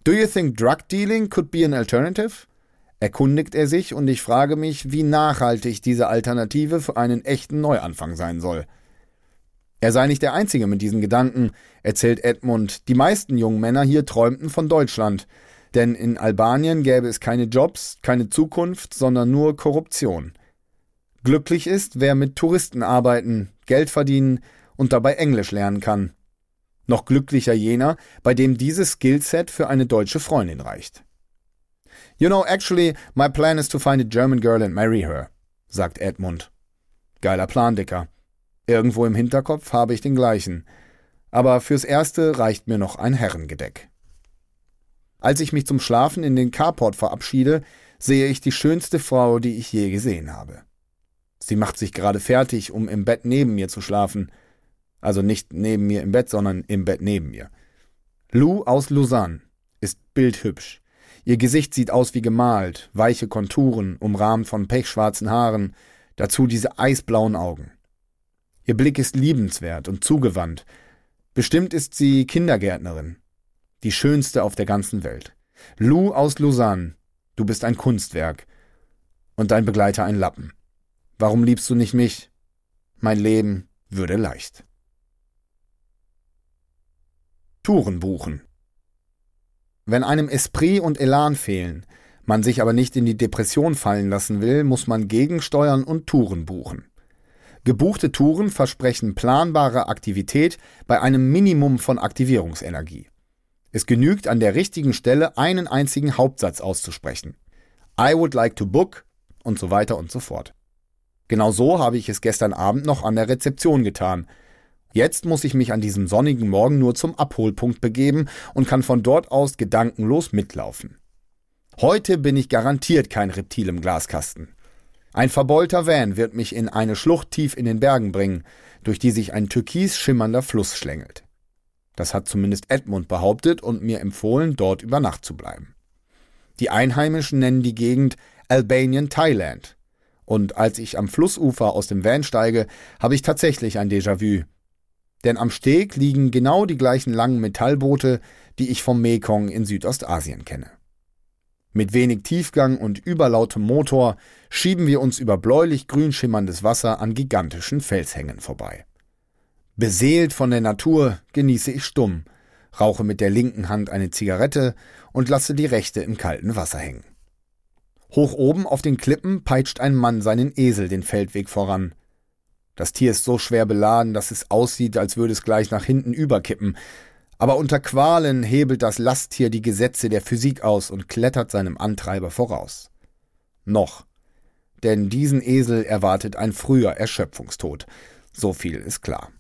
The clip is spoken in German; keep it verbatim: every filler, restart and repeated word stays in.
Do you think drug dealing could be an alternative? Erkundigt er sich und ich frage mich, wie nachhaltig diese Alternative für einen echten Neuanfang sein soll. Er sei nicht der Einzige mit diesen Gedanken, erzählt Edmund. Die meisten jungen Männer hier träumten von Deutschland, denn in Albanien gäbe es keine Jobs, keine Zukunft, sondern nur Korruption. Glücklich ist, wer mit Touristen arbeiten, Geld verdienen und dabei Englisch lernen kann. Noch glücklicher jener, bei dem dieses Skillset für eine deutsche Freundin reicht. You know, actually, my plan is to find a German girl and marry her, sagt Edmund. Geiler Plan, Dicker. Irgendwo im Hinterkopf habe ich den gleichen. Aber fürs Erste reicht mir noch ein Herrengedeck. Als ich mich zum Schlafen in den Carport verabschiede, sehe ich die schönste Frau, die ich je gesehen habe. Sie macht sich gerade fertig, um im Bett neben mir zu schlafen. Also nicht neben mir im Bett, sondern im Bett neben mir. Lou aus Lausanne ist bildhübsch. Ihr Gesicht sieht aus wie gemalt, weiche Konturen, umrahmt von pechschwarzen Haaren, dazu diese eisblauen Augen. Ihr Blick ist liebenswert und zugewandt. Bestimmt ist sie Kindergärtnerin. Die schönste auf der ganzen Welt. Lou aus Lausanne, du bist ein Kunstwerk. Und dein Begleiter ein Lappen. Warum liebst du nicht mich? Mein Leben würde leicht. Touren buchen. Wenn einem Esprit und Elan fehlen, man sich aber nicht in die Depression fallen lassen will, muss man gegensteuern und Touren buchen. Gebuchte Touren versprechen planbare Aktivität bei einem Minimum von Aktivierungsenergie. Es genügt an der richtigen Stelle einen einzigen Hauptsatz auszusprechen. I would like to book und so weiter und so fort. Genau so habe ich es gestern Abend noch an der Rezeption getan. Jetzt muss ich mich an diesem sonnigen Morgen nur zum Abholpunkt begeben und kann von dort aus gedankenlos mitlaufen. Heute bin ich garantiert kein Reptil im Glaskasten. Ein verbeulter Van wird mich in eine Schlucht tief in den Bergen bringen, durch die sich ein türkis schimmernder Fluss schlängelt. Das hat zumindest Edmund behauptet und mir empfohlen, dort über Nacht zu bleiben. Die Einheimischen nennen die Gegend Albanian Thailand. Und als ich am Flussufer aus dem Van steige, habe ich tatsächlich ein Déjà-vu. Denn am Steg liegen genau die gleichen langen Metallboote, die ich vom Mekong in Südostasien kenne. Mit wenig Tiefgang und überlautem Motor schieben wir uns über bläulich-grün schimmerndes Wasser an gigantischen Felshängen vorbei. Beseelt von der Natur genieße ich stumm, rauche mit der linken Hand eine Zigarette und lasse die rechte im kalten Wasser hängen. Hoch oben auf den Klippen peitscht ein Mann seinen Esel den Feldweg voran. Das Tier ist so schwer beladen, dass es aussieht, als würde es gleich nach hinten überkippen. Aber unter Qualen hebelt das Lasttier die Gesetze der Physik aus und klettert seinem Antreiber voraus. Noch. Denn diesen Esel erwartet ein früher Erschöpfungstod. So viel ist klar.